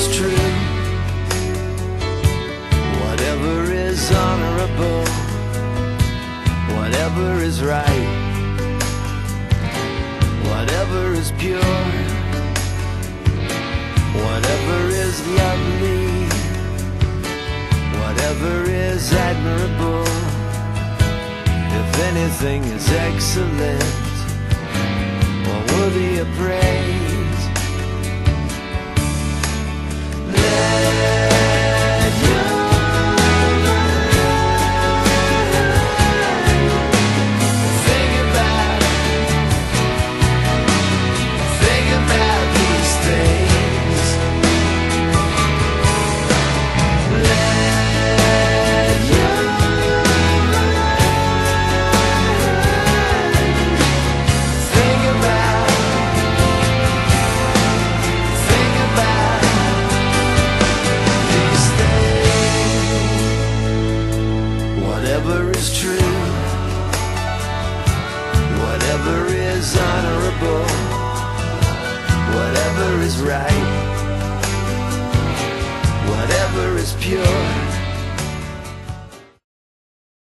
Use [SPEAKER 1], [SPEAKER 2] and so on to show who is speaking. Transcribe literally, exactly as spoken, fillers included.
[SPEAKER 1] is true, whatever is honorable, whatever is right, whatever is pure, whatever is lovely, whatever is admirable, if anything is excellent or worthy of praise, let your mind think about, think about these things. Let your mind think about, think about these things. Whatever is true, whatever is honorable, whatever is right, whatever is pure,